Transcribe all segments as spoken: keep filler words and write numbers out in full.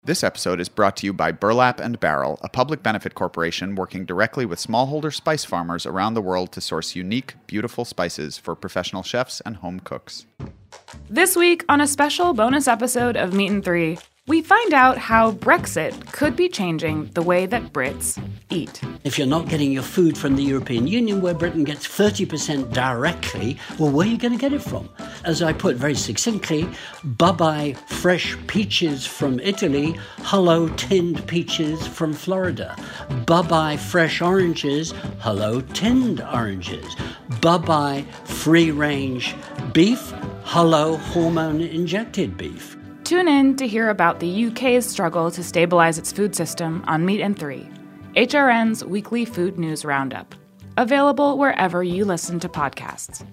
This episode is brought to you by Burlap and Barrel, a public benefit corporation working directly with smallholder spice farmers around the world to source unique, beautiful spices for professional chefs and home cooks. This week, on a special bonus episode of Meat and Three, we find out how Brexit could be changing the way that Brits eat. If you're not getting your food from the European Union, where Britain gets thirty percent directly, well, where are you going to get it from? As I put very succinctly, bye-bye fresh peaches from Italy, hello tinned peaches from Florida. Bye-bye fresh oranges, hello tinned oranges. Bye-bye free-range beef, hello hormone-injected beef. Tune in to hear about the U K's struggle to stabilize its food system on Meat and Three, H R N's weekly food news roundup. Available wherever you listen to podcasts.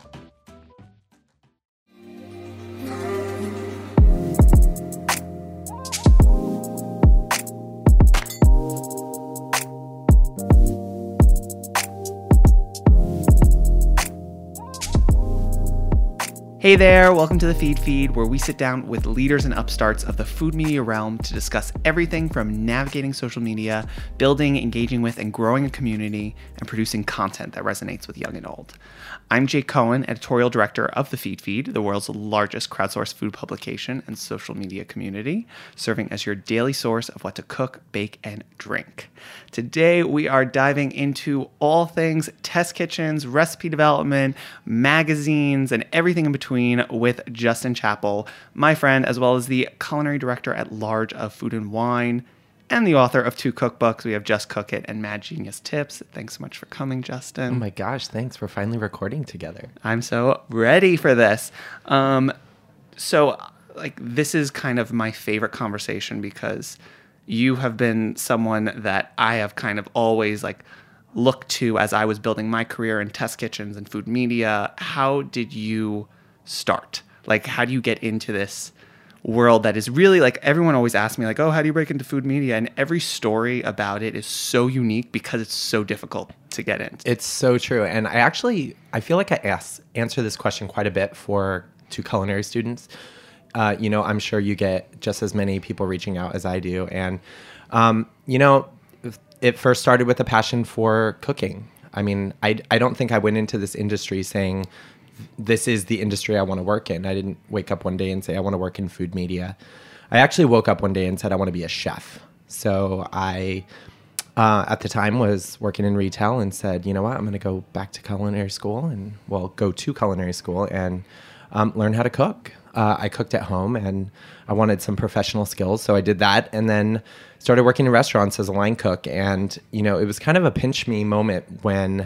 Hey there, welcome to the Feed Feed, where we sit down with leaders and upstarts of the food media realm to discuss everything from navigating social media, building, engaging with, and growing a community, and producing content that resonates with young and old. I'm Jake Cohen, editorial director of the Feed Feed, the world's largest crowdsourced food publication and social media community, serving as your daily source of what to cook, bake, and drink. Today, we are diving into all things test kitchens, recipe development, magazines, and everything in between with Justin Chappell, my friend, as well as the culinary director at large of Food and Wine, and the author of two cookbooks. We have Just Cook It and Mad Genius Tips. Thanks so much for coming, Justin. Oh my gosh, thanks. We're finally recording together. I'm so ready for this. Um, so, like, this is kind of my favorite conversation because you have been someone that I have kind of always, like, looked to as I was building my career in test kitchens and food media. How did you start? Like, how do you get into this world that is really, like, everyone always asks me, like, oh, how do you break into food media? And every story about it is so unique because it's so difficult to get into. It's so true. And I actually, I feel like I ask, answer this question quite a bit for two culinary students. Uh, you know, I'm sure you get just as many people reaching out as I do. And, um, you know, it first started with a passion for cooking. I mean, I, I don't think I went into this industry saying, this is the industry I want to work in. I didn't wake up one day and say, I want to work in food media. I actually woke up one day and said, I want to be a chef. So I, uh, at the time, was working in retail and said, you know what, I'm going to go back to culinary school and, well, go to culinary school and um, learn how to cook. Uh, I cooked at home and I wanted some professional skills. So I did that and then started working in restaurants as a line cook. And, you know, it was kind of a pinch me moment when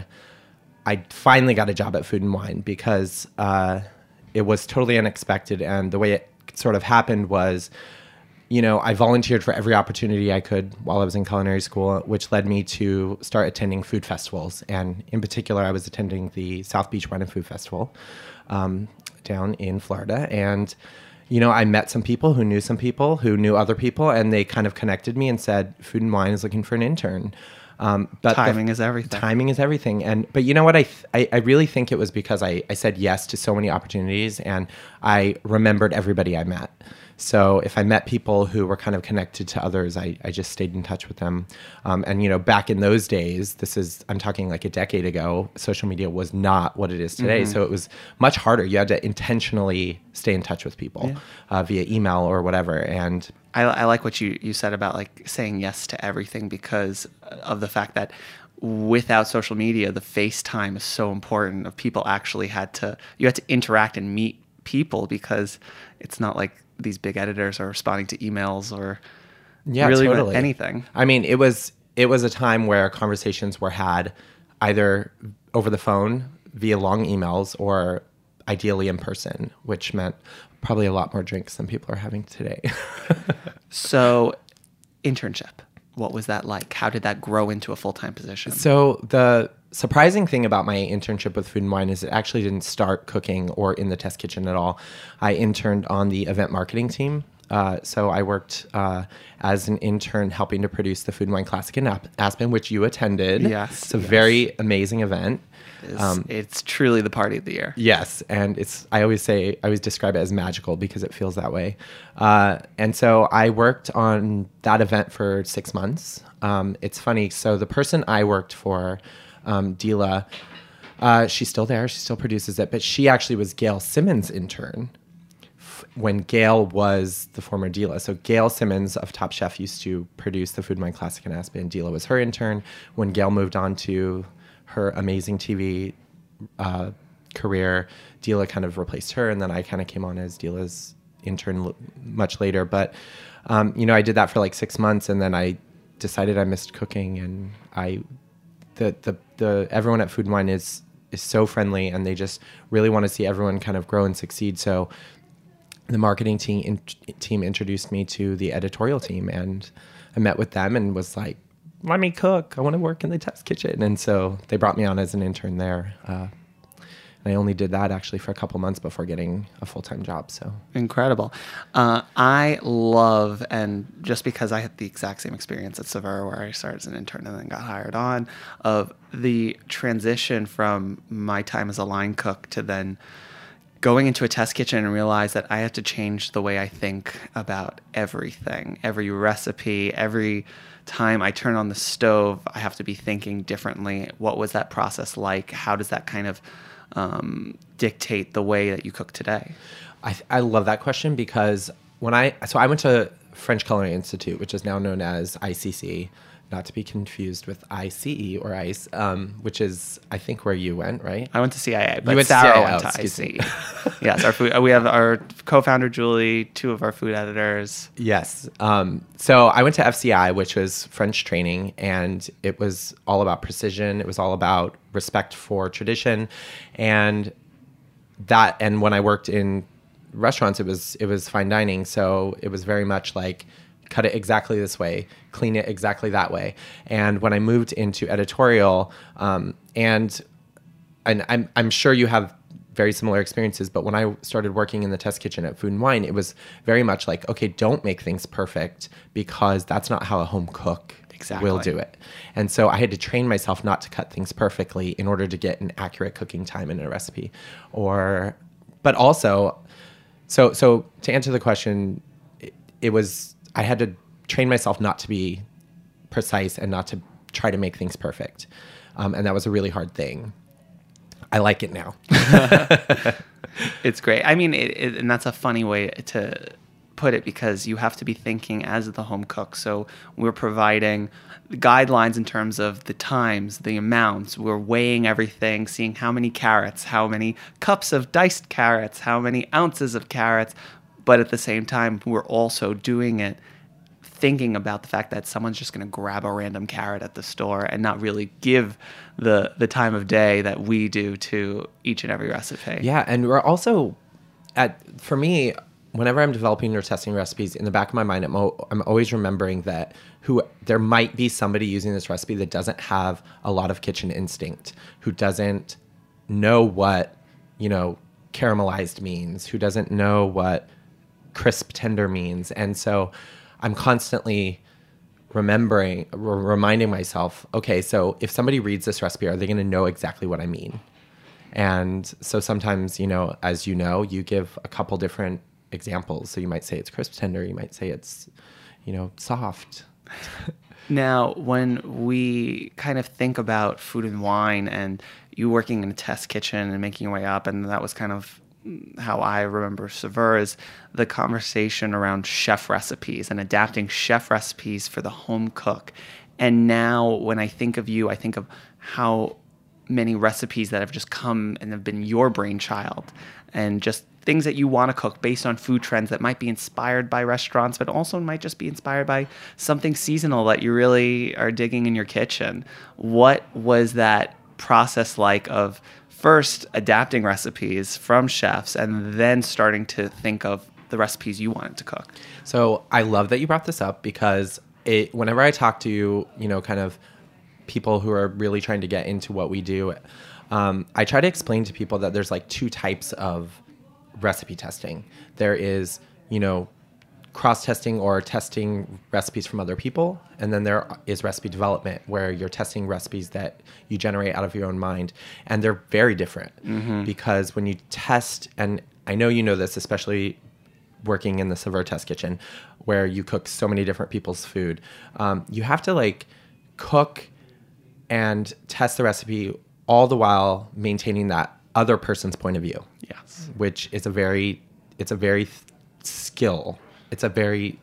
I finally got a job at Food and Wine because uh, it was totally unexpected. And the way it sort of happened was, you know, I volunteered for every opportunity I could while I was in culinary school, which led me to start attending food festivals. And in particular, I was attending the South Beach Wine and Food Festival um, down in Florida. And, you know, I met some people who knew some people who knew other people, and they kind of connected me and said, Food and Wine is looking for an intern. Um, but timing the, is everything. Timing is everything. And but you know what? I th- I, I really think it was because I, I said yes to so many opportunities, and I remembered everybody I met. So if I met people who were kind of connected to others, I, I just stayed in touch with them. Um, and, you know, back in those days, this is, I'm talking like a decade ago, social media was not what it is today. Mm-hmm. So it was much harder. You had to intentionally stay in touch with people yeah. uh, via email or whatever. And I, I like what you, you said about, like, saying yes to everything because of the fact that without social media, the FaceTime is so important. Of people actually had to, you had to interact and meet people because it's not like these big editors are responding to emails or yeah, really totally. anything. I mean, it was it was a time where conversations were had either over the phone via long emails or ideally in person, which meant probably a lot more drinks than people are having today. So, internship, what was that like? How did that grow into a full-time position? So the surprising thing about my internship with Food and Wine is it actually didn't start cooking or in the test kitchen at all. I interned on the event marketing team Uh, so I worked uh, as an intern helping to produce the Food and Wine Classic in Aspen, which you attended. Yes, It's a yes. very amazing event. It's, Um, it's truly the party of the year. Yes, and it's I always say I always describe it as magical because it feels that way. Uh, and so I worked on that event for six months. Um, it's funny. So the person I worked for, um, Dila, uh, she's still there. She still produces it, but she actually was Gail Simmons' intern f- when Gail was the former Dila. So Gail Simmons of Top Chef used to produce the Food and Wine Classic in Aspen. Dila was her intern. When Gail moved on to her amazing T V uh, career, Dila kind of replaced her, and then I kind of came on as Dila's intern l- much later. But um, you know, I did that for like six months, and then I decided I missed cooking, and I the the the everyone at Food and Wine is is so friendly, and they just really want to see everyone kind of grow and succeed. So the marketing team in, team introduced me to the editorial team, and I met with them and was like, let me cook. I want to work in the test kitchen. And so they brought me on as an intern there. Uh, and I only did that actually for a couple months before getting a full-time job. So Incredible. Uh, I love, and just because I had the exact same experience at Saveur, where I started as an intern and then got hired on, of the transition from my time as a line cook to then going into a test kitchen and realize that I had to change the way I think about everything, every recipe, every time I turn on the stove, I have to be thinking differently. What was that process like? How does that kind of um, dictate the way that you cook today? I, I love that question because when I, so I went to French Culinary Institute, which is now known as I C C, not to be confused with I C E or ICE, um, which is, I think, where you went, right? I went to C I A, but You went to Sarah C I A, went to oh, excuse me. I C E. Yes, our food. We have our co-founder Julie, two of our food editors. Yes. Um, so I went to F C I, which was French training, and it was all about precision. It was all about respect for tradition, and that. And when I worked in restaurants, it was it was fine dining, so it was very much like cut it exactly this way, clean it exactly that way. And when I moved into editorial, um, and and I'm I'm sure you have very similar experiences, but when I started working in the test kitchen at Food and Wine, it was very much like, okay, don't make things perfect because that's not how a home cook Exactly. will do it. And so I had to train myself not to cut things perfectly in order to get an accurate cooking time in a recipe. Or, but also, so so to answer the question, it, it was, I had to train myself not to be precise and not to try to make things perfect. Um, and that was a really hard thing. I like it now. It's great. I mean, it, it, and that's a funny way to put it because you have to be thinking as the home cook. So we're providing guidelines in terms of the times, the amounts. We're weighing everything, seeing how many carrots, how many cups of diced carrots, how many ounces of carrots. But at the same time, we're also doing it thinking about the fact that someone's just going to grab a random carrot at the store and not really give the the time of day that we do to each and every recipe. Yeah, and we're also, at for me, whenever I'm developing or testing recipes, in the back of my mind, I'm, o- I'm always remembering that who there might be somebody using this recipe that doesn't have a lot of kitchen instinct, who doesn't know what, you know, caramelized means, who doesn't know what crisp tender means. And so I'm constantly remembering, r- reminding myself, okay, so if somebody reads this recipe, are they going to know exactly what I mean? And so sometimes, you know, as you know, you give a couple different examples. So you might say it's crisp tender, you might say it's, you know, soft. Now, when we kind of think about Food and Wine and you working in a test kitchen and making your way up, and that was kind of how I remember Saveur, is the conversation around chef recipes and adapting chef recipes for the home cook. And now when I think of you, I think of how many recipes that have just come and have been your brainchild, and just things that you want to cook based on food trends that might be inspired by restaurants, but also might just be inspired by something seasonal that you really are digging in your kitchen. What was that process like of first adapting recipes from chefs and then starting to think of the recipes you wanted to cook? So I love that you brought this up because it, whenever I talk to, you know, kind of people who are really trying to get into what we do, um, I try to explain to people that there's like two types of recipe testing. There is, you know, cross-testing or testing recipes from other people. And then there is recipe development, where you're testing recipes that you generate out of your own mind. And they're very different mm-hmm. because when you test, and I know you know this, especially working in the Saveur test kitchen, where you cook so many different people's food, um, you have to like cook and test the recipe all the while maintaining that other person's point of view. Yes. Which is a very, it's a very th- skill. It's a very,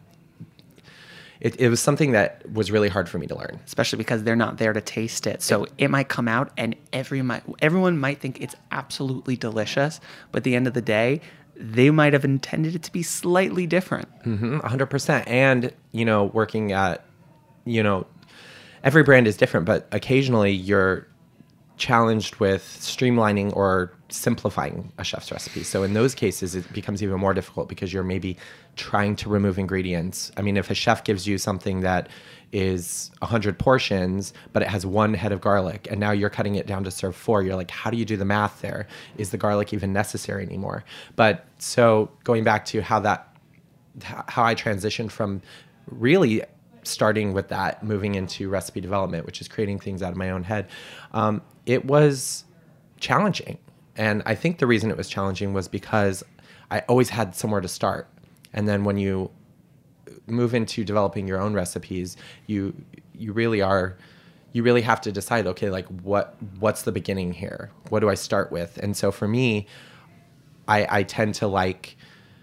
it, it was something that was really hard for me to learn. Especially because they're not there to taste it. So it, it might come out and every might, everyone might think it's absolutely delicious, but at the end of the day, they might have intended it to be slightly different. Mm-hmm, one hundred percent. And, you know, working at, you know, every brand is different, but occasionally you're challenged with streamlining or simplifying a chef's recipe. So in those cases, it becomes even more difficult because you're maybe trying to remove ingredients. I mean, if a chef gives you something that is one hundred portions, but it has one head of garlic, and now you're cutting it down to serve four, you're like, how do you do the math there? Is the garlic even necessary anymore? But so going back to how that, how I transitioned from really starting with that, moving into recipe development, which is creating things out of my own head, um, it was challenging. And I think the reason it was challenging was because I always had somewhere to start. And then when you move into developing your own recipes, you you really are, you really have to decide, okay, like what what's the beginning here? What do I start with? And so for me, I, I tend to like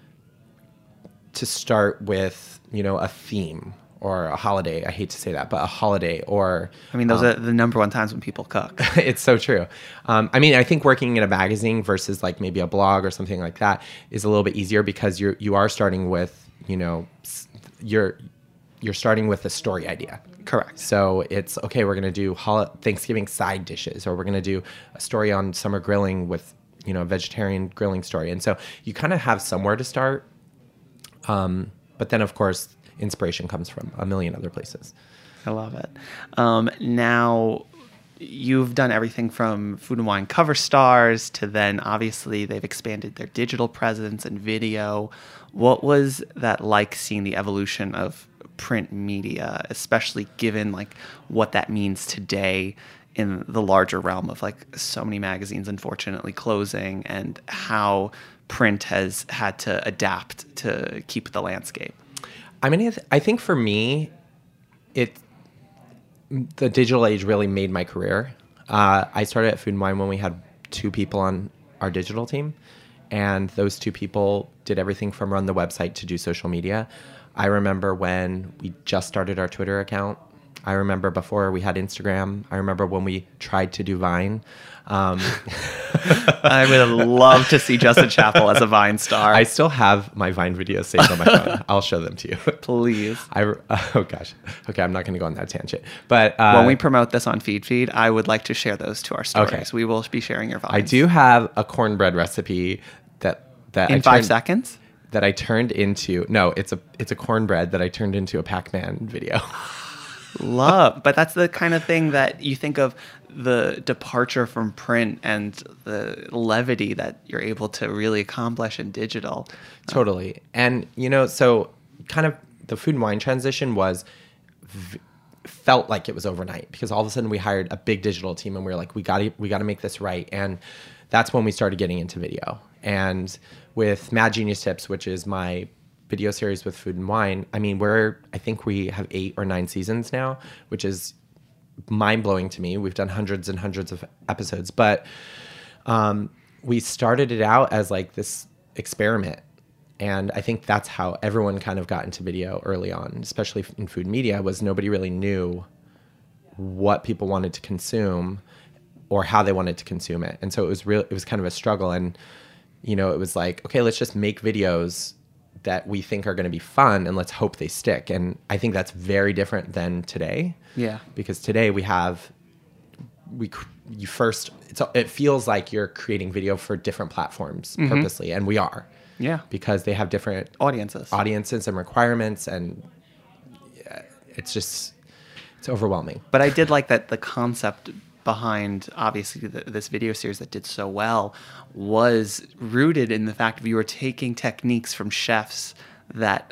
to start with, you know, a theme or a holiday. I hate to say that, but a holiday or... I mean, those um, are the number one times when people cook. It's so true. Um, I mean, I think working in a magazine versus like maybe a blog or something like that is a little bit easier because you're, you are starting with, you know, you're, you're starting with a story idea. Correct. So it's, okay, we're going to do hol- Thanksgiving side dishes, or we're going to do a story on summer grilling with, you know, a vegetarian grilling story. And so you kind of have somewhere to start. Um, but then, of course, inspiration comes from a million other places. I love it. Um, now, you've done everything from Food and Wine cover stars to then obviously they've expanded their digital presence and video. What was that like, seeing the evolution of print media, especially given like what that means today in the larger realm of like so many magazines unfortunately closing, and how print has had to adapt to keep the landscape? I mean, I, th- I think for me, it the digital age really made my career. Uh, I started at Food and Wine when we had two people on our digital team, and those two people did everything from run the website to do social media. I remember when we just started our Twitter account. I remember before we had Instagram. I remember when we tried to do Vine. Um, I would love to see Justin Chapel as a Vine star. I still have my Vine videos saved on my phone. I'll show them to you. Please. I, uh, oh, gosh. Okay, I'm not going to go on that tangent. But uh, when we promote this on Feed Feed, I would like to share those to our stories. Okay. We will be sharing your Vines. I do have a cornbread recipe that... that In I five turned, seconds? That I turned into... No, it's a it's a cornbread that I turned into a Pac-Man video. Love. But that's the kind of thing that you think of, the departure from print and the levity that you're able to really accomplish in digital. Totally. And, you know, so kind of the Food and Wine transition was... V- felt like it was overnight, because all of a sudden we hired a big digital team and we were like, we got to we got to make this right. And that's when we started getting into video. And with Mad Genius Tips, which is my video series with Food and Wine, I mean, we're I think we have eight or nine seasons now, which is mind-blowing to me. We've done hundreds and hundreds of episodes, but um, we started it out as like this experiment. And I think that's how everyone kind of got into video early on, especially in food media, was nobody really knew what people wanted to consume or how they wanted to consume it. And so it was real, it was kind of a struggle. And, you know, it was like, okay, let's just make videos that we think are going to be fun and let's hope they stick. And I think that's very different than today. Yeah. Because today we have, we you first, it's, it feels like you're creating video for different platforms mm-hmm. purposely, and we are. Yeah. Because they have different audiences, audiences and requirements, and yeah, it's just, it's overwhelming. But I did like that the concept behind, obviously, the, this video series that did so well was rooted in the fact that you were taking techniques from chefs that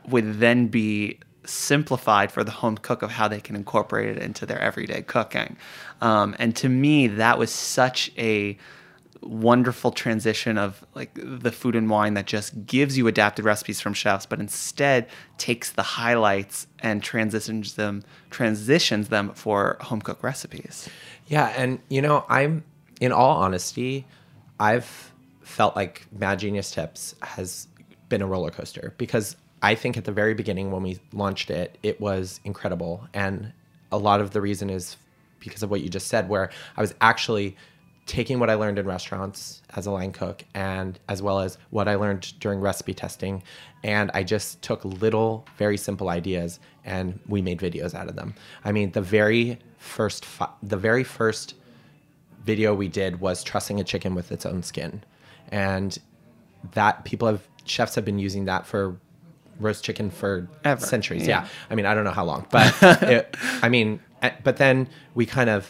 would then be simplified for the home cook of how they can incorporate it into their everyday cooking. Um, and to me, that was such a wonderful transition of like the Food and Wine that just gives you adapted recipes from chefs, but instead takes the highlights and transitions them transitions them for home cook recipes. Yeah, and you know, I'm in all honesty, I've felt like Mad Genius Tips has been a roller coaster, because I think at the very beginning when we launched it, it was incredible, and a lot of the reason is because of what you just said, where I was actually taking what I learned in restaurants as a line cook, and as well as what I learned during recipe testing. And I just took little, very simple ideas and we made videos out of them. I mean, the very first, fi- the very first video we did was trussing a chicken with its own skin. And that people have, chefs have been using that for roast chicken for Ever. centuries. Yeah. Yeah. I mean, I don't know how long, but it, I mean, but then we kind of,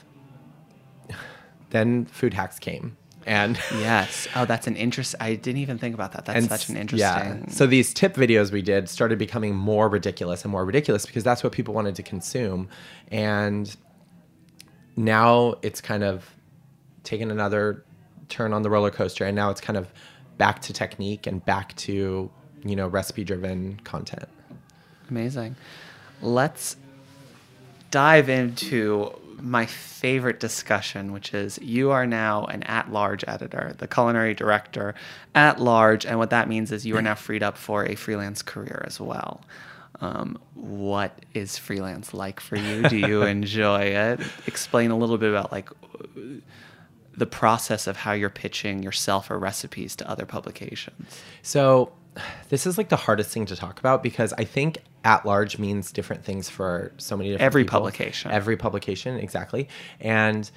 then food hacks came, and Yes. Oh, that's an interest. I didn't even think about that. That's and such an s- interesting. Yeah. So these tip videos we did started becoming more ridiculous and more ridiculous because that's what people wanted to consume. And now it's kind of taken another turn on the roller coaster, and now it's kind of back to technique and back to, you know, recipe driven content. Amazing. Let's dive into my favorite discussion, which is you are now an at-large editor, the culinary director at large, and what that means is you are now freed up for a freelance career as well. Um, what is freelance like for you? Do you enjoy it? Explain a little bit about like the process of how you're pitching yourself or recipes to other publications. So this is like the hardest thing to talk about, because I think at large means different things for so many different Every people. publication. Every publication, exactly. And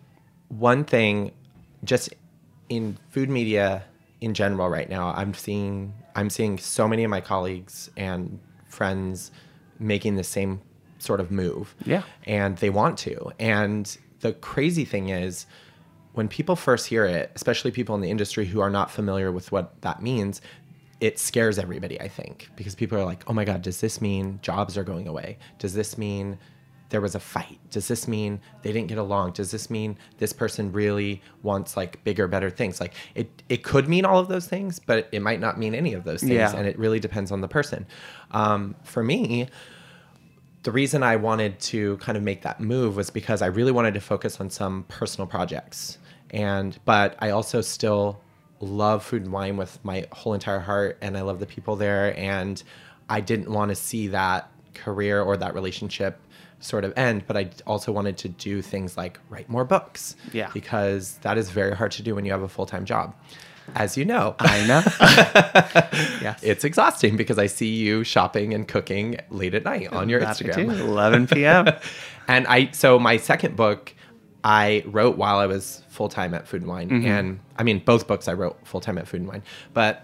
one thing, just in food media in general right now, I'm seeing I'm seeing so many of my colleagues and friends making the same sort of move. Yeah. And they want to. And the crazy thing is, when people first hear it, especially people in the industry who are not familiar with what that means, it scares everybody, I think, because people are like, oh my God, does this mean jobs are going away? Does this mean there was a fight? Does this mean they didn't get along? Does this mean this person really wants like bigger, better things? Like it, it could mean all of those things, but it might not mean any of those things. Yeah. And it really depends on the person. Um, for me, the reason I wanted to kind of make that move was because I really wanted to focus on some personal projects. And, but I also still love Food and Wine with my whole entire heart, and I love the people there, and I didn't want to see that career or that relationship sort of end, but I also wanted to do things like write more books. Yeah. Because that is very hard to do when you have a full-time job. As you know. I know. Yes. It's exhausting because I see you shopping and cooking late at night on your That Instagram. too, eleven p.m. And I, so my second book, I wrote while I was full-time at Food and Wine. Mm-hmm. And I mean, both books I wrote full-time at Food and Wine. But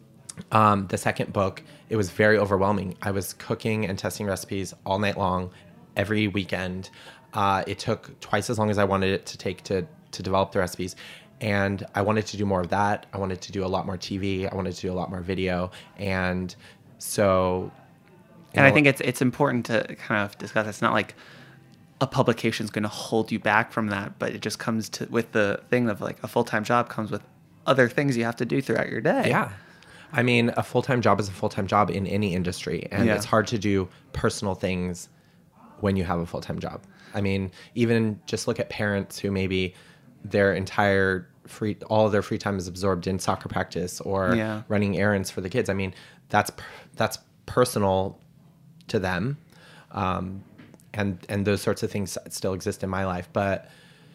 um, the second book, it was very overwhelming. I was cooking and testing recipes all night long, every weekend. Uh, it took twice as long as I wanted it to take to, to develop the recipes. And I wanted to do more of that. I wanted to do a lot more T V. I wanted to do a lot more video. And so... And I know, think it's it's important to kind of discuss. It's not like a publication is going to hold you back from that, but it just comes to with the thing of like a full-time job comes with other things you have to do throughout your day. Yeah. I mean, a full-time job is a full-time job in any industry. And Yeah. it's hard to do personal things when you have a full-time job. I mean, even just look at parents who maybe their entire free, all of their free time is absorbed in soccer practice or Yeah. running errands for the kids. I mean, that's, that's personal to them. Um, and, and those sorts of things still exist in my life, but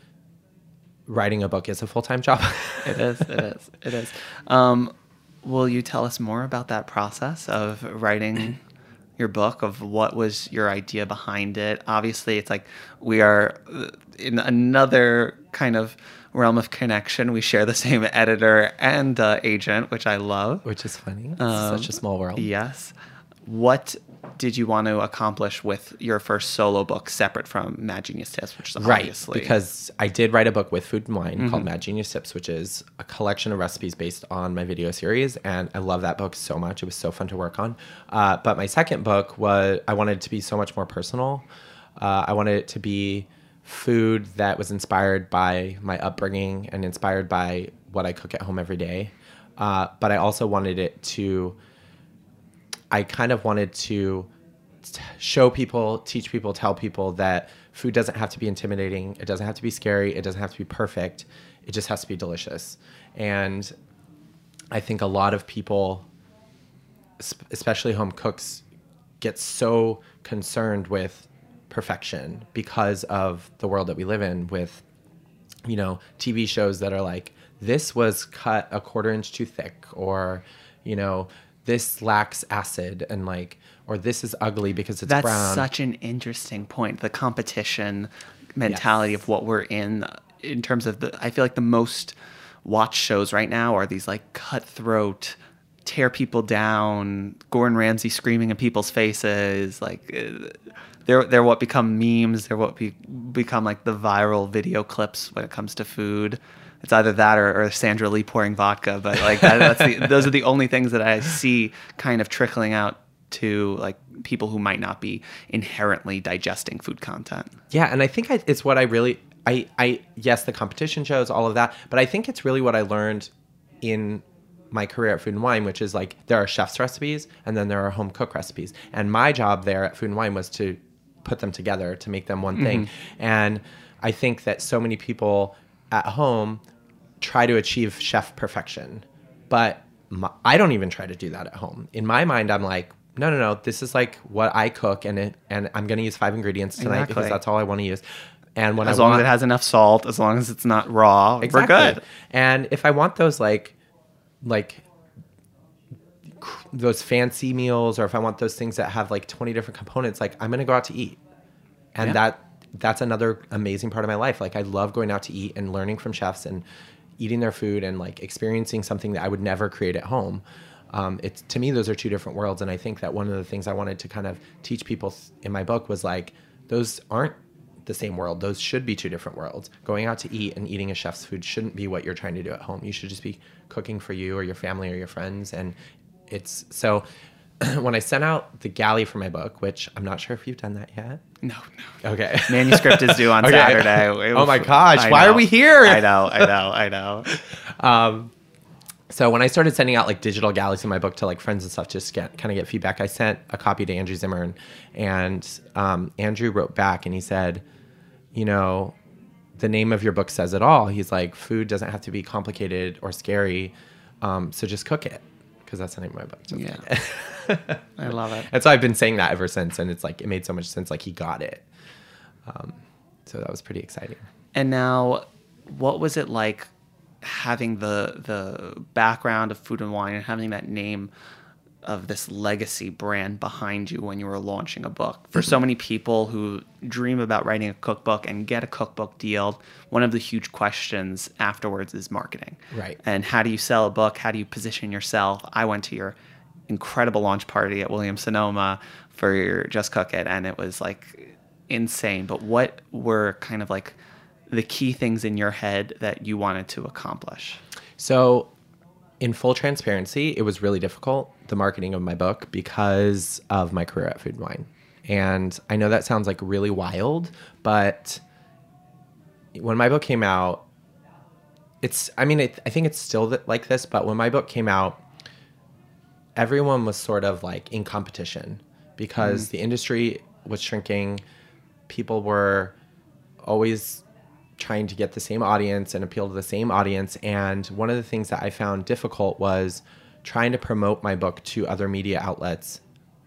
writing a book is a full-time job. It is. It is. It is. Um, will you tell us more about that process of writing your book, of what was your idea behind it? Obviously, it's like we are in another kind of realm of connection. We share the same editor and uh, agent, which I love. Which is funny. It's Um, such a small world. Yes. what did you want to accomplish with your first solo book separate from Mad Genius Tips, which is Right, obviously... because I did write a book with Food and Wine Mm-hmm. called Mad Genius Tips, which is a collection of recipes based on my video series, and I love that book so much. It was so fun to work on. Uh, but my second book was, I wanted it to be so much more personal. Uh, I wanted it to be food that was inspired by my upbringing and inspired by what I cook at home every day. Uh, but I also wanted it to... I kind of wanted to t- show people, teach people, tell people that food doesn't have to be intimidating. It doesn't have to be scary. It doesn't have to be perfect. It just has to be delicious. And I think a lot of people, especially home cooks, get so concerned with perfection because of the world that we live in with, you know, T V shows that are like, this was cut a quarter inch too thick, or, you know, this lacks acid, and like, or this is ugly because it's That's brown. such an interesting point. The competition mentality Yes. of what we're in, in terms of the, I feel like the most watched shows right now are these like cutthroat, tear people down, Gordon Ramsay screaming in people's faces. Like uh, they're they're what become memes. They're what be, become like the viral video clips when it comes to food. It's either that or, or Sandra Lee pouring vodka, but like that, that's the, those are the only things that I see kind of trickling out to like people who might not be inherently digesting food content. Yeah, and I think I, it's what I really, I, I, yes, the competition shows, all of that, but I think it's really what I learned in my career at Food and Wine, which is like there are chef's recipes and then there are home cook recipes. And my job there at Food and Wine was to put them together to make them one thing. Mm-hmm. And I think that so many people at home try to achieve chef perfection, but my, I don't even try to do that at home. In my mind, I'm like, no, no, no, this is like what I cook, and it, and I'm going to use five ingredients tonight Exactly. because that's all I want to use. And when as I long want, as it has enough salt, as long as it's not raw, exactly. we're good. And if I want those like, like cr- those fancy meals, or if I want those things that have like twenty different components, like I'm going to go out to eat. And Yeah. that that's another amazing part of my life. Like I love going out to eat and learning from chefs and eating their food and like experiencing something that I would never create at home. Um, it's, to me, those are two different worlds. And I think that one of the things I wanted to kind of teach people in my book was like, those aren't the same world. Those should be two different worlds. Going out to eat and eating a chef's food shouldn't be what you're trying to do at home. You should just be cooking for you or your family or your friends. And it's so when I sent out the galley for my book, which I'm not sure if you've done that yet. No, no. Okay. Manuscript is due on Okay. Saturday. It Oh my was- gosh, I why know. are we here? I know, I know, I know. Um, so when I started sending out like digital galleys in my book to like friends and stuff, just get kind of get feedback, I sent a copy to Andrew Zimmern, and um, Andrew wrote back and he said, you know, the name of your book says it all. He's like, food doesn't have to be complicated or scary, um, so just cook it, because that's the name of my book. Just Yeah. cook it. I love it. And so I've been saying that ever since, and it's like it made so much sense. Like he got it, um, so that was pretty exciting. And now, what was it like having the the background of Food and Wine and having that name of this legacy brand behind you when you were launching a book? For so many people who dream about writing a cookbook and get a cookbook deal, one of the huge questions afterwards is marketing. Right. And how do you sell a book? How do you position yourself? I went to your incredible launch party at Williams-Sonoma for your Just Cook It, and it was like insane. But what were kind of like the key things in your head that you wanted to accomplish? So, in full transparency, it was really difficult, the marketing of my book, because of my career at Food and Wine. And I know that sounds like really wild, but when my book came out, it's, I mean, it, I think it's still th- like this, but when my book came out, everyone was sort of like in competition because mm. the industry was shrinking. People were always trying to get the same audience and appeal to the same audience. And one of the things that I found difficult was trying to promote my book to other media outlets,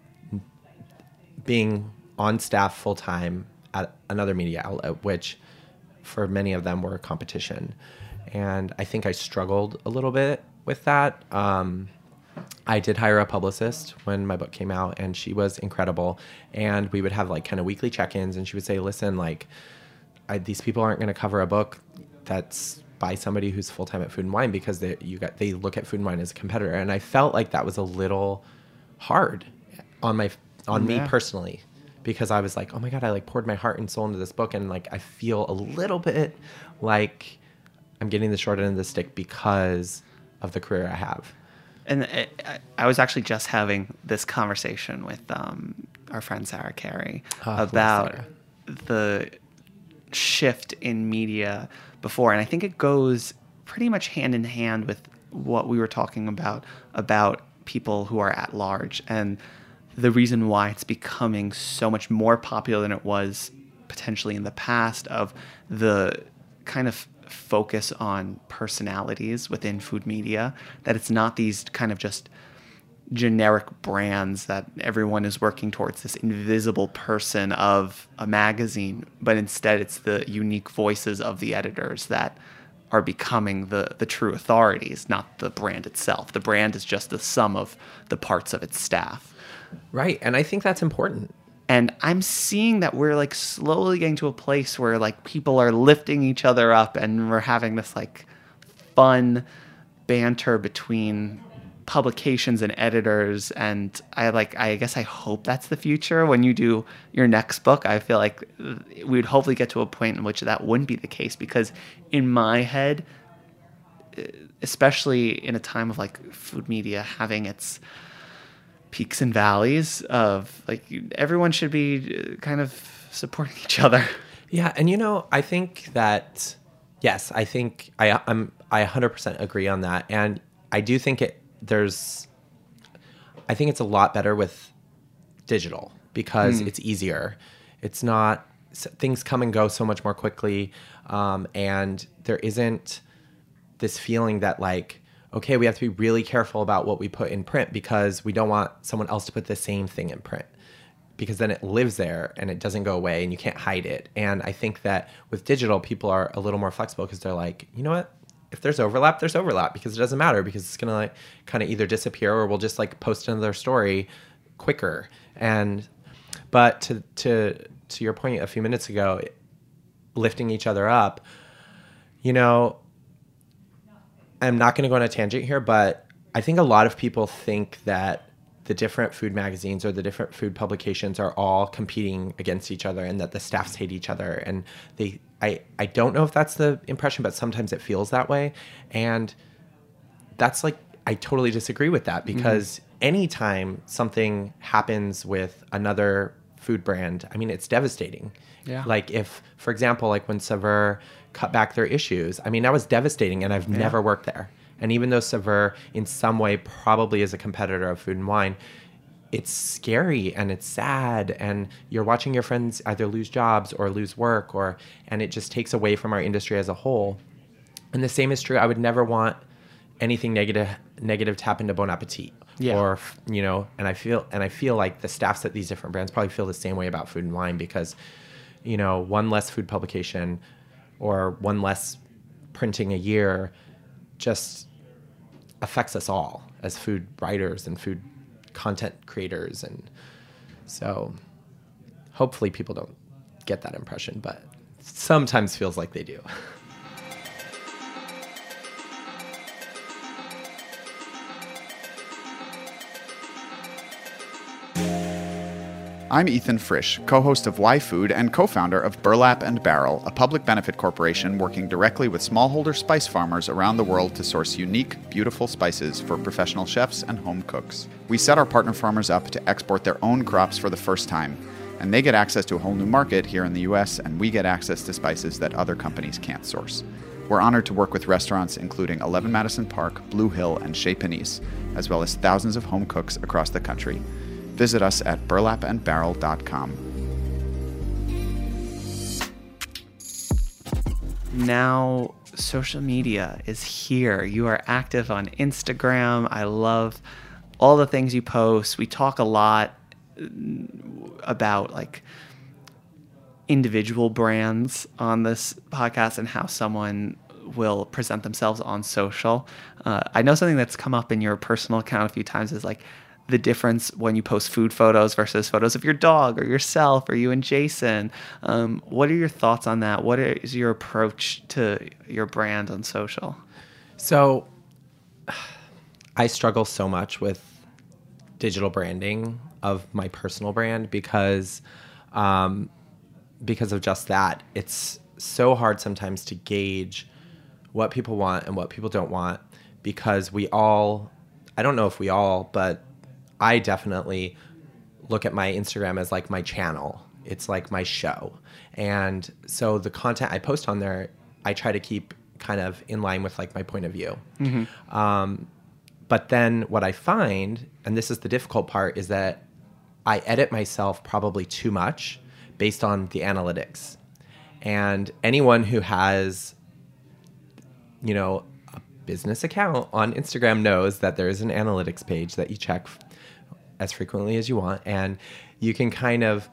being on staff full time at another media outlet, which for many of them were competition. And I think I struggled a little bit with that. Um, I did hire a publicist when my book came out, and she was incredible. And we would have like kind of weekly check-ins, and she would say, listen, like, I, these people aren't going to cover a book that's by somebody who's full-time at Food and Wine, because they you got they look at Food and Wine as a competitor. And I felt like that was a little hard. on my on Yeah. me personally, because I was like, oh my God, I like poured my heart and soul into this book, and like I feel a little bit like I'm getting the short end of the stick because of the career I have. And I, I was actually just having this conversation with um, our friend Sarah Carey Oh, hello, about Sarah. the shift in media before. And I think it goes pretty much hand in hand with what we were talking about, about people who are at large and the reason why it's becoming so much more popular than it was potentially in the past, of the kind of focus on personalities within food media, that it's not these kind of just generic brands that everyone is working towards this invisible person of a magazine, but instead it's the unique voices of the editors that are becoming the, the true authorities, not the brand itself. The brand is just the sum of the parts of its staff. Right. And I think that's important. And I'm seeing that we're like slowly getting to a place where like people are lifting each other up, and we're having this like fun banter between publications and editors. And I like, I guess I hope that's the future. When you do your next book, I feel like we would hopefully get to a point in which that wouldn't be the case, because in my head, especially in a time of like food media having its peaks and valleys of like, everyone should be kind of supporting each other. Yeah. And, you know, I think that, yes, I think I, I'm, I one hundred percent agree on that. And I do think it, there's, I think it's a lot better with digital because mm. it's easier. It's not, things come and go so much more quickly. Um, and there isn't this feeling that like, okay, we have to be really careful about what we put in print because we don't want someone else to put the same thing in print, because then it lives there and it doesn't go away and you can't hide it. And I think that with digital, people are a little more flexible because they're like, you know what? If there's overlap, there's overlap, because it doesn't matter, because it's going to like kind of either disappear or we'll just like post another story quicker. And, but to, to, to your point a few minutes ago, lifting each other up, you know, I'm not going to go on a tangent here, but I think a lot of people think that the different food magazines or the different food publications are all competing against each other and that the staffs hate each other. And they, I, I don't know if that's the impression, but sometimes it feels that way. And that's like, I totally disagree with that, because mm-hmm. anytime something happens with another food brand, I mean, it's devastating. Yeah. Like if, for example, like when Saveur cut back their issues, I mean, that was devastating, and I've yeah. never worked there. And even though Saveur in some way probably is a competitor of Food and Wine, it's scary and it's sad, and you're watching your friends either lose jobs or lose work, or and it just takes away from our industry as a whole. And the same is true. I would never want anything negative negative to happen to Bon Appetit. Yeah. Or, you know, and I feel and I feel like the staffs at these different brands probably feel the same way about Food and Wine, because, you know, one less food publication or one less printing a year just affects us all as food writers and food content creators. And so hopefully people don't get that impression, but sometimes feels like they do. I'm Ethan Frisch, co-host of Why Food and co-founder of Burlap and Barrel, a public benefit corporation working directly with smallholder spice farmers around the world to source unique, beautiful spices for professional chefs and home cooks. We set our partner farmers up to export their own crops for the first time, and they get access to a whole new market here in the U S, and we get access to spices that other companies can't source. We're honored to work with restaurants including eleven Madison Park, Blue Hill, and Chez Panisse, as well as thousands of home cooks across the country. Visit us at burlap and barrel dot com. Now, social media is here. You are active on Instagram. I love all the things you post. We talk a lot about like individual brands on this podcast and how someone will present themselves on social. Uh, I know something that's come up in your personal account a few times is like the difference when you post food photos versus photos of your dog or yourself or you and Jason. Um, what are your thoughts on that? What is your approach to your brand on social? So I struggle so much with digital branding of my personal brand because, um, because of just that. It's so hard sometimes to gauge what people want and what people don't want because we all, I don't know if we all, but I definitely look at my Instagram as like my channel. It's like my show. And so the content I post on there, I try to keep kind of in line with like my point of view. Mm-hmm. Um, but then what I find, and this is the difficult part, is that I edit myself probably too much based on the analytics. And anyone who has, you know, a business account on Instagram knows that there is an analytics page that you check as frequently as you want. And you can kind of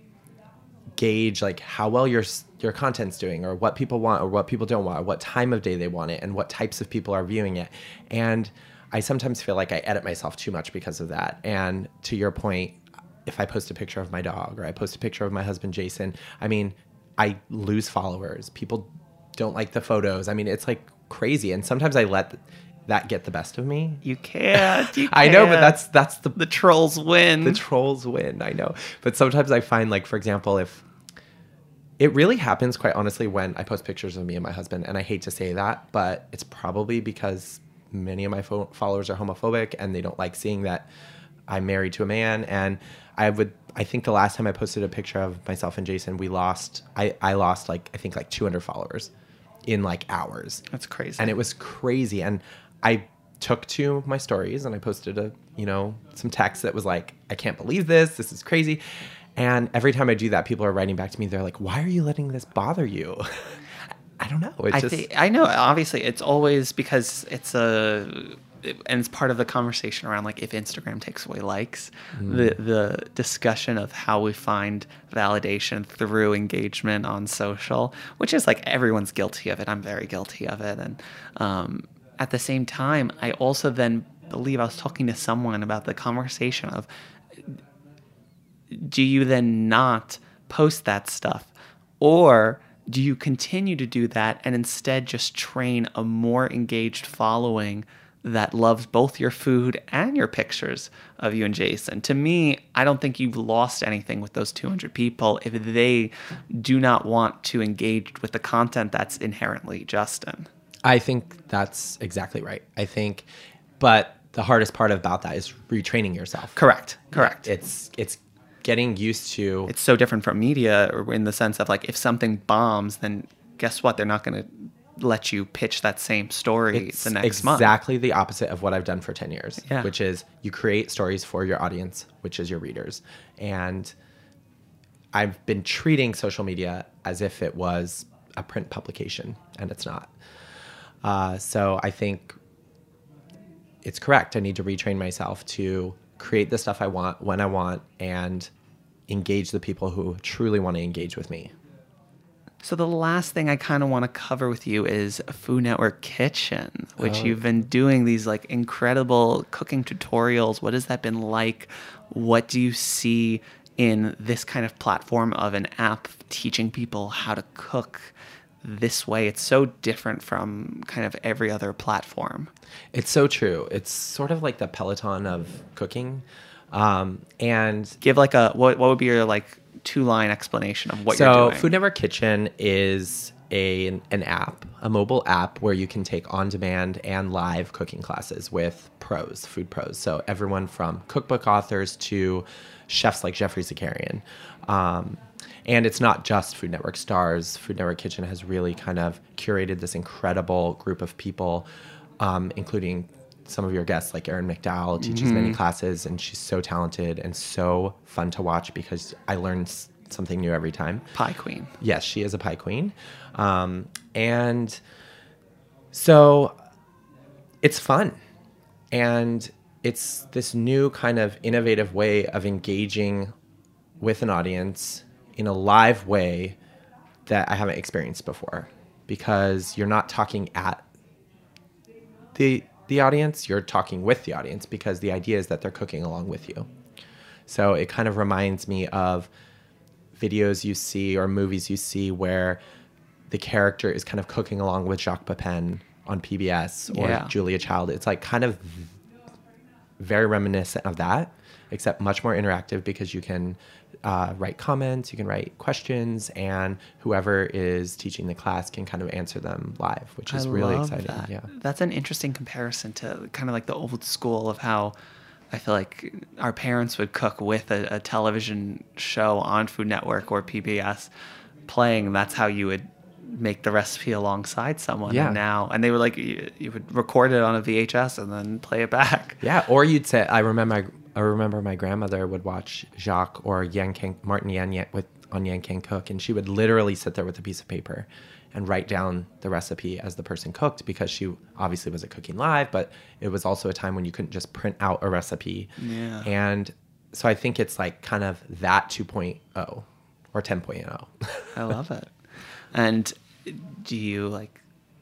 gauge like how well your your content's doing or what people want or what people don't want or what time of day they want it and what types of people are viewing it. And I sometimes feel like I edit myself too much because of that. And to your point, if I post a picture of my dog or I post a picture of my husband, Jason, I mean, I lose followers. People don't like the photos. I mean, it's like crazy. And sometimes I let that get the best of me. You can't. You can't. I know, but that's that's the the trolls win. The trolls win. I know. But sometimes I find, like, for example, if it really happens, quite honestly, when I post pictures of me and my husband, and I hate to say that, but it's probably because many of my fo- followers are homophobic and they don't like seeing that I'm married to a man. And I would, I think the last time I posted a picture of myself and Jason, we lost, I, I lost like, I think like two hundred followers in like hours. That's crazy. And it was crazy. And I took to my stories and I posted a, you know, some text that was like, I can't believe this. This is crazy. And every time I do that, people are writing back to me. They're like, why are you letting this bother you? I don't know. It's I just, think, I know. Obviously, it's always because it's a, it, and it's part of the conversation around like if Instagram takes away likes, mm. the the discussion of how we find validation through engagement on social, which is like everyone's guilty of it. I'm very guilty of it, and um, at the same time, I also then believe I was talking to someone about the conversation of, do you then not post that stuff, or do you continue to do that and instead just train a more engaged following that loves both your food and your pictures of you and Jason? To me, I don't think you've lost anything with those two hundred people if they do not want to engage with the content that's inherently Justin. I think that's exactly right. I think, but the hardest part about that is retraining yourself. Correct. Correct. It's, it's, getting used to. It's so different from media in the sense of like if something bombs, then guess what? They're not going to let you pitch that same story it's the next exactly month. Exactly the opposite of what I've done for ten years, yeah. which is you create stories for your audience, which is your readers. And I've been treating social media as if it was a print publication, and it's not. Uh, so I think it's correct. I need to retrain myself to create the stuff I want when I want and engage the people who truly want to engage with me. So the last thing I kind of want to cover with you is Food Network Kitchen, which oh. you've been doing these like incredible cooking tutorials. What has that been like? What do you see in this kind of platform of an app teaching people how to cook this way? It's so different from kind of every other platform. It's so true. It's sort of like the Peloton of cooking. Um, and give like a, what, what would be your like two line explanation of what so you're doing? So Food Network Kitchen is a, an app, a mobile app where you can take on demand and live cooking classes with pros, food pros. So everyone from cookbook authors to chefs like Jeffrey Zakarian. Um, And it's not just Food Network stars. Food Network Kitchen has really kind of curated this incredible group of people, um, including some of your guests like Erin McDowell teaches mm-hmm. many classes, and she's so talented and so fun to watch because I learn s- something new every time. Pie queen. Yes, she is a pie queen. Um, and so it's fun. And it's this new kind of innovative way of engaging with an audience in a live way that I haven't experienced before, because you're not talking at the the audience, you're talking with the audience, because the idea is that they're cooking along with you. So it kind of reminds me of videos you see or movies you see where the character is kind of cooking along with Jacques Pepin on P B S or yeah. Julia Child. It's like kind of very reminiscent of that. except much more interactive because you can uh, write comments, you can write questions, and whoever is teaching the class can kind of answer them live, which is I really love exciting. that. Yeah. That's an interesting comparison to kind of like the old school of how I feel like our parents would cook with a, a television show on Food Network or P B S playing. That's how you would make the recipe alongside someone. Yeah. And now, and they would like, you, you would record it on a V H S and then play it back. Yeah, or you'd say, I remember my, I remember my grandmother would watch Jacques or Yan Can, Martin Yan Yan with on Yan Can Cook, and she would literally sit there with a piece of paper and write down the recipe as the person cooked, because she obviously wasn't cooking live, but it was also a time when you couldn't just print out a recipe. Yeah. And so I think it's like kind of that two point oh or ten point oh. I love it. And do you like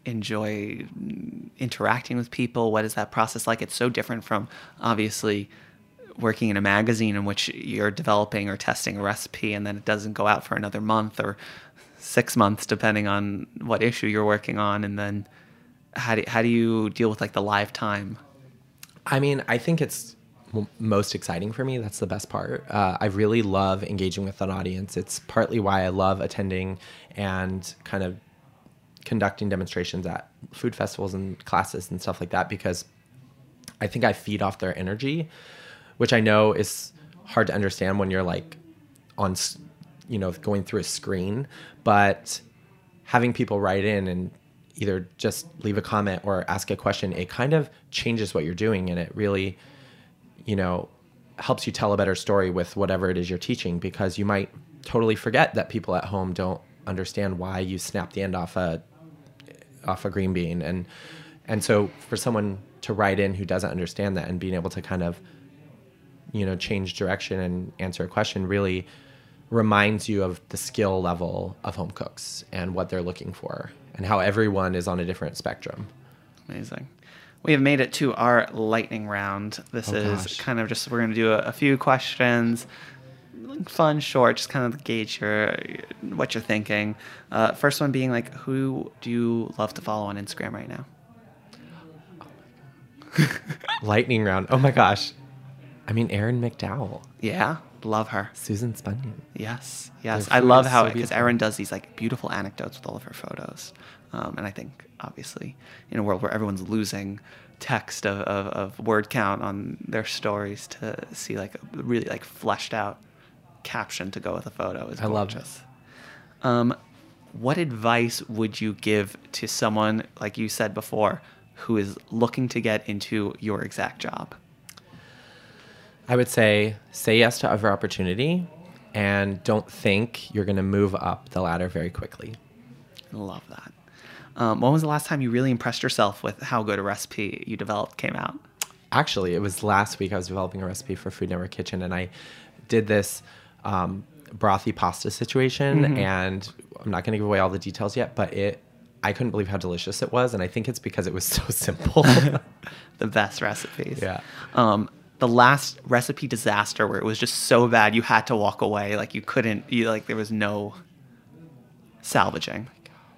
enjoy interacting with people? What is that process like? It's so different from obviously working in a magazine in which you're developing or testing a recipe and then it doesn't go out for another month or six months, depending on what issue you're working on. And then how do, how do you deal with like the live time? I mean, I think it's m- most exciting for me. That's the best part. Uh, I really love engaging with an audience. It's partly why I love attending and kind of conducting demonstrations at food festivals and classes and stuff like that, because I think I feed off their energy, which I know is hard to understand when you're like on, you know, going through a screen, but having people write in and either just leave a comment or ask a question, it kind of changes what you're doing. And it really, you know, helps you tell a better story with whatever it is you're teaching, because you might totally forget that people at home don't understand why you snap the end off a, off a green bean. And, and so for someone to write in who doesn't understand that and being able to kind of, you know, change direction and answer a question really reminds you of the skill level of home cooks and what they're looking for and how everyone is on a different spectrum. Amazing. We have made it to our lightning round. This Oh, is gosh. kind of just, we're going to do a, a few questions, fun, short, just kind of gauge your, what you're thinking. Uh, first one being like, who do you love to follow on Instagram right now? Lightning round. Oh my gosh. I mean, Erin McDowell, Yeah, love her. Susan Spunnion. Yes, yes. Their I food love is how, so because beautiful. Erin does these like beautiful anecdotes with all of her photos. Um, and I think obviously in a world where everyone's losing text of, of, of word count on their stories, to see like a really like fleshed out caption to go with a photo is I love gorgeous. Um, what advice would you give to someone, like you said before, who is looking to get into your exact job? I would say say yes to every opportunity and don't think you're going to move up the ladder very quickly. Love that. Um, when was the last time you really impressed yourself with how good a recipe you developed came out? Actually, it was last week I was developing a recipe for Food Network Kitchen, and I did this um, brothy pasta situation, Mm-hmm. and I'm not going to give away all the details yet, but it I couldn't believe how delicious it was, and I think it's because it was so simple. The best recipes. Yeah. Um, the last recipe disaster where it was just so bad you had to walk away, like you couldn't, you like there was no salvaging.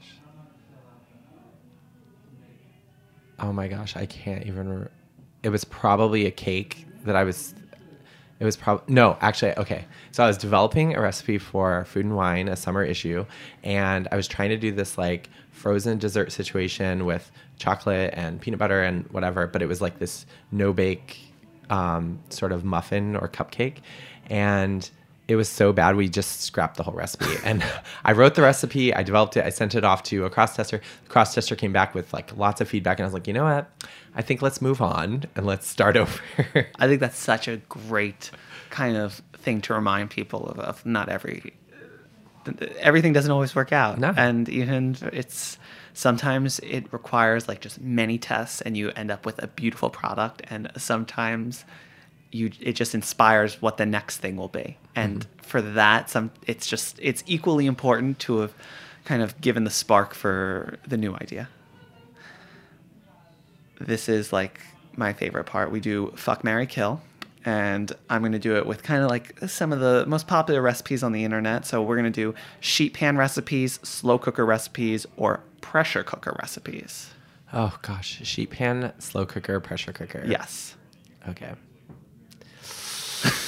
Oh my gosh, I can't even remember. It was probably a cake that I was, it was probably, no, actually, okay. So I was developing a recipe for Food and Wine, a summer issue, and I was trying to do this like frozen dessert situation with chocolate and peanut butter and whatever, but it was like this no-bake um, sort of muffin or cupcake. And it was so bad, we just scrapped the whole recipe. And I wrote the recipe, I developed it, I sent it off to a cross-tester. The cross-tester came back with like lots of feedback, and I was like, you know what? I think let's move on and let's start over. I think that's such a great kind of thing to remind people of, of not every, everything doesn't always work out. No. And even it's, sometimes it requires like just many tests and you end up with a beautiful product, and sometimes you it just inspires what the next thing will be. And mm-hmm. for that, some it's just it's equally important to have kind of given the spark for the new idea. This is like my favorite part. We do Fuck, Marry, Kill, and I'm going to do it with kind of like some of the most popular recipes on the internet. So we're going to do sheet pan recipes, slow cooker recipes, or pressure cooker recipes. Oh gosh, sheet pan, slow cooker, pressure cooker. Yes. Okay.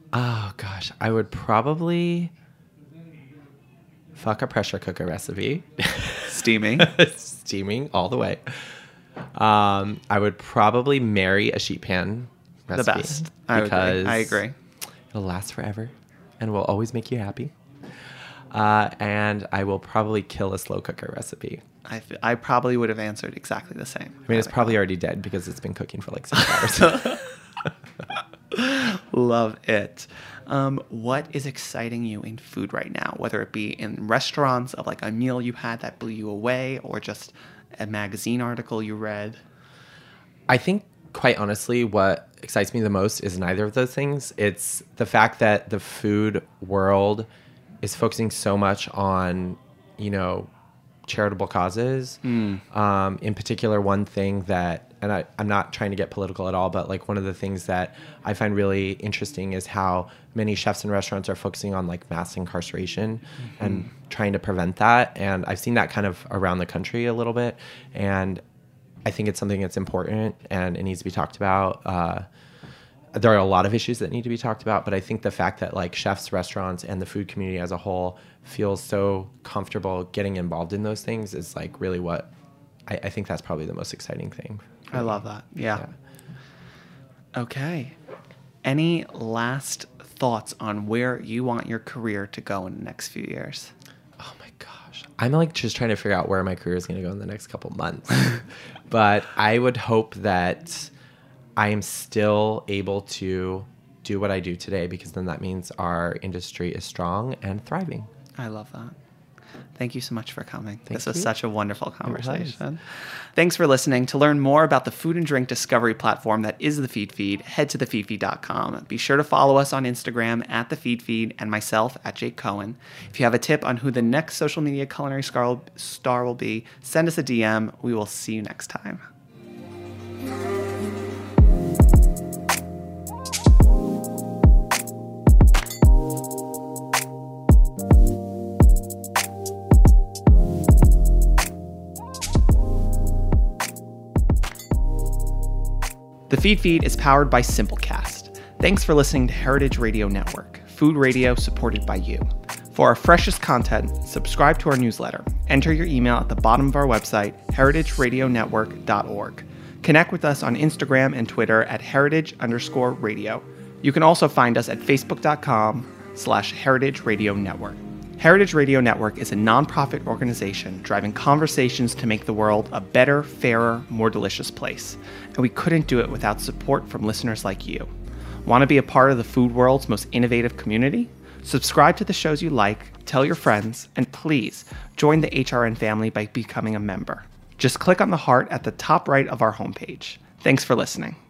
Oh, gosh. I would probably fuck a pressure cooker recipe. Steaming. Steaming all the way. Um, I would probably marry a sheet pan recipe. The best. I because agree. I agree. It'll last forever and will always make you happy. Uh, and I will probably kill a slow cooker recipe. I, f- I probably would have answered exactly the same. I mean, it's probably already dead because it's been cooking for like six hours. Love it. Um, what is exciting you in food right now? Whether it be in restaurants of like a meal you had that blew you away, or just a magazine article you read? I think, quite honestly, what excites me the most is neither of those things. It's the fact that the food world is focusing so much on, you know, charitable causes. Mm. Um, in particular, one thing that, and I, I'm not trying to get political at all, but like one of the things that I find really interesting is how many chefs and restaurants are focusing on like mass incarceration mm-hmm. and trying to prevent that. And I've seen that kind of around the country a little bit. And I think it's something that's important and it needs to be talked about. Uh, there are a lot of issues that need to be talked about, but I think the fact that like chefs, restaurants, and the food community as a whole feels so comfortable getting involved in those things is like really what I, I think that's probably the most exciting thing. I love that. Yeah. yeah. Okay. Any last thoughts on where you want your career to go in the next few years? Oh my gosh. I'm like just trying to figure out where my career is going to go in the next couple months. But I would hope that I am still able to do what I do today, because then that means our industry is strong and thriving. I love that. Thank you so much for coming. Thank this was you. such a wonderful conversation. Thanks for listening. To learn more about the food and drink discovery platform that is the Feed Feed, head to the feed feed dot com. Be sure to follow us on Instagram at the Feed Feed and myself at Jake Cohen. If you have a tip on who the next social media culinary star will be, send us a D M. We will see you next time. The Feed Feed is powered by Simplecast. Thanks for listening to Heritage Radio Network, food radio supported by you. For our freshest content, subscribe to our newsletter. Enter your email at the bottom of our website, heritage radio network dot org. Connect with us on Instagram and Twitter at heritage underscore radio. You can also find us at facebook.com slash heritage radio network. Heritage Radio Network is a nonprofit organization driving conversations to make the world a better, fairer, more delicious place. And we couldn't do it without support from listeners like you. Want to be a part of the food world's most innovative community? Subscribe to the shows you like, tell your friends, and please join the H R N family by becoming a member. Just click on the heart at the top right of our homepage. Thanks for listening.